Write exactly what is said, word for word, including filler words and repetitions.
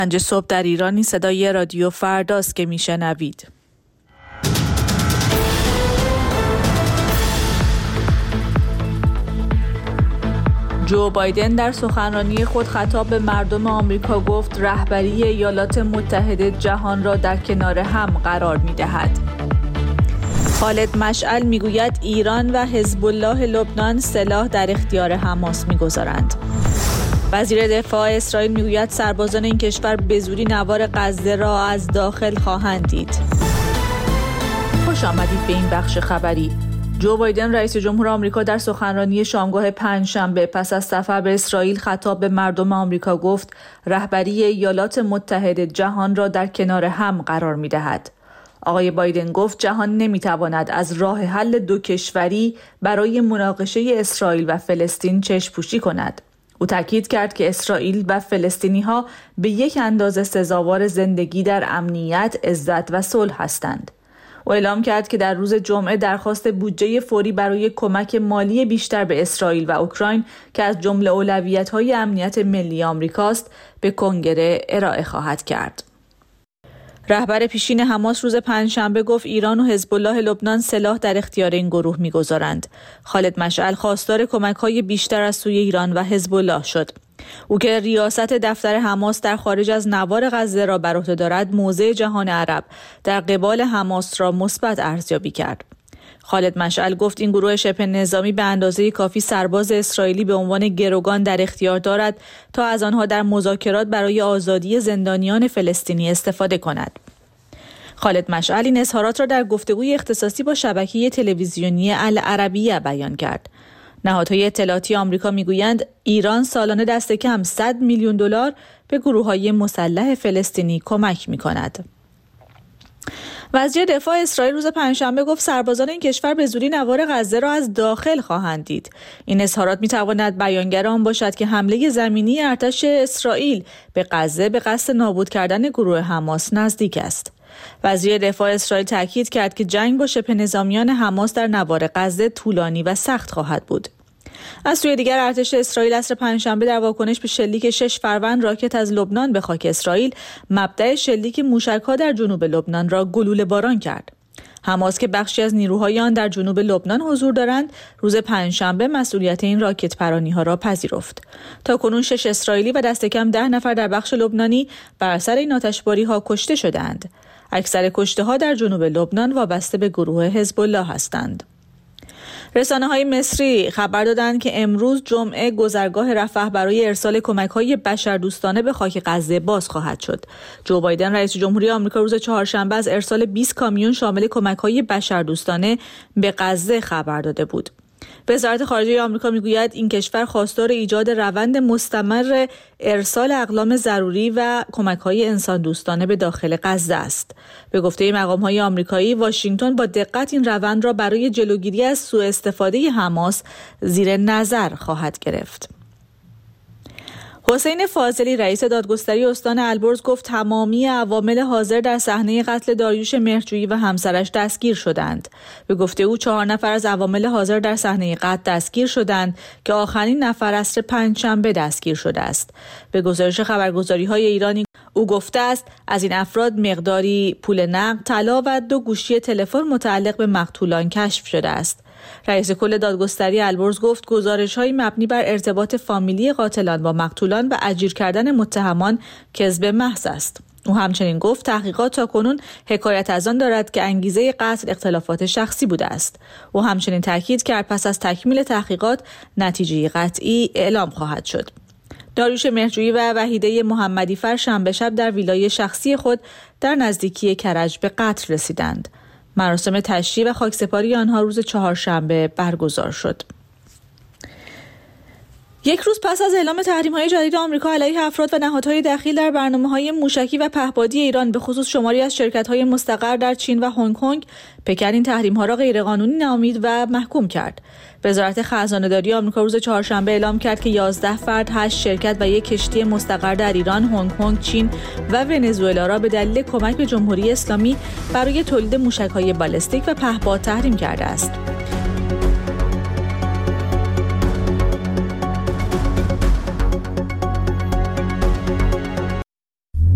پنج صبح در ایرانی صدای رادیو فرداست که میشنوید. جو بایدن در سخنرانی خود خطاب به مردم آمریکا گفت رهبری ایالات متحده جهان را در کنار هم قرار می‌دهد. خالد مشعل میگوید ایران و حزب الله لبنان سلاح در اختیار حماس می‌گذارند. وزیر دفاع اسرائیل میگوید سربازان این کشور به زودی نوار غزه را از داخل خواهند دید. خوش آمدید به این بخش خبری. جو بایدن رئیس جمهور آمریکا در سخنرانی شامگاه پنجشنبه پس از سفر به اسرائیل خطاب به مردم آمریکا گفت رهبری ایالات متحده جهان را در کنار هم قرار می‌دهد. آقای بایدن گفت جهان نمی‌تواند از راه حل دو کشوری برای مناقشه اسرائیل و فلسطین چشم‌پوشی کند. او تاکید کرد که اسرائیل و فلسطینی‌ها به یک اندازه سزاوار زندگی در امنیت، عزت و صلح هستند. او اعلام کرد که در روز جمعه درخواست بودجه فوری برای کمک مالی بیشتر به اسرائیل و اوکراین که از جمله اولویت‌های امنیت ملی آمریکاست به کنگره ارائه خواهد کرد. رهبر پیشین حماس روز پنجشنبه گفت ایران و حزب الله لبنان سلاح در اختیار این گروه می‌گذارند. خالد مشعل خواستار کمک‌های بیشتر از سوی ایران و حزب الله شد. او که ریاست دفتر حماس در خارج از نوار غزه را بر عهده دارد، موضع جهان عرب در قبال حماس را مثبت ارزیابی کرد. خالد مشعل گفت این گروه شبه نظامی به اندازه کافی سرباز اسرائیلی به عنوان گروگان در اختیار دارد تا از آنها در مذاکرات برای آزادی زندانیان فلسطینی استفاده کند. خالد مشعل این اظهارات را در گفتگوی اختصاصی با شبکه تلویزیونی العربیه بیان کرد. نهادهای اطلاعاتی آمریکا میگویند ایران سالانه دست کم صد میلیون دلار به گروه‌های مسلح فلسطینی کمک می‌کند. وزیر دفاع اسرائیل روز پنجشنبه گفت سربازان این کشور به زودی نوار غزه را از داخل خواهند دید. این اظهارات می‌تواند بیانگر آن باشد که حمله زمینی ارتش اسرائیل به غزه به قصد نابود کردن گروه حماس نزدیک است. وزیر دفاع اسرائیل تاکید کرد که جنگ با شبه نظامیان حماس در نوار غزه طولانی و سخت خواهد بود. از سوی دیگر ارتش اسرائیل عصر پنجشنبه در واکنش به شلیک شش فروند راکت از لبنان به خاک اسرائیل مبدأ شلیک موشک‌ها در جنوب لبنان را گلوله باران کرد. حماس که بخشی از نیروهای آن در جنوب لبنان حضور دارند، روز پنجشنبه مسئولیت این راکت پرانی‌ها را پذیرفت. تاکنون شش اسرائیلی و دست کم ده نفر در بخش لبنانی بر اثر این آتشباری‌ها کشته شدند. اکثر کشته‌ها در جنوب لبنان وابسته به گروه حزب الله هستند. رسانه‌های مصری خبر دادند که امروز جمعه گذرگاه رفح برای ارسال کمک‌های بشردوستانه به خاک غزه باز خواهد شد. جو بایدن رئیس جمهوری آمریکا روز چهارشنبه از ارسال بیست کامیون شامل کمک‌های بشردوستانه به غزه خبر داده بود. وزارت خارجه آمریکا میگوید این کشور خواستار ایجاد روند مستمر ارسال اقلام ضروری و کمک‌های انسان دوستانه به داخل غزه است. به گفته مقام‌های آمریکایی، واشنگتن با دقت این روند را برای جلوگیری از سوء استفاده حماس زیر نظر خواهد گرفت. حسین فاضلی رئیس دادگستری استان البرز گفت تمامی عوامل حاضر در صحنه قتل داریوش مهرجویی و همسرش دستگیر شدند. به گفته او چهار نفر از عوامل حاضر در صحنه قتل دستگیر شدند که آخرین نفر عصر پنجشنبه دستگیر شده است. به گزارش خبرگزاری‌های ایرانی او گفته است از این افراد مقداری پول نقد، طلا و دو گوشی تلفن متعلق به مقتولان کشف شده است. رئیس کل دادگستری البرز گفت گزارش‌های مبنی بر ارتباط فامیلی قاتلان با مقتولان و اجیر کردن متهمان کذب محض است. او همچنین گفت تحقیقات تاکنون حکایت از آن دارد که انگیزه قتل اختلافات شخصی بوده است. او همچنین تاکید کرد پس از تکمیل تحقیقات نتیجه قطعی اعلام خواهد شد. داریوش مهرجویی و وحیده محمدیفر شنبه شب در ویلای شخصی خود در نزدیکی کرج به قتل رسیدند. مراسم تشییع و خاکسپاری آنها روز چهارشنبه برگزار شد. یک روز پس از اعلام تحریم‌های جدید آمریکا علیه افراد و نهادهای دخیل در برنامه‌های موشکی و پهپادی ایران به خصوص شماری از شرکت‌های مستقر در چین و هنگ کنگ، پکن این تحریم‌ها را غیرقانونی نامید و محکوم کرد. وزارت خزانه‌داری آمریکا روز چهارشنبه اعلام کرد که یازده فرد، هشت شرکت و یک کشتی مستقر در ایران، هنگ کنگ، چین و ونزوئلا را به دلیل کمک به جمهوری اسلامی برای تولید موشک‌های بالستیک و پهپاد تحریم کرده است.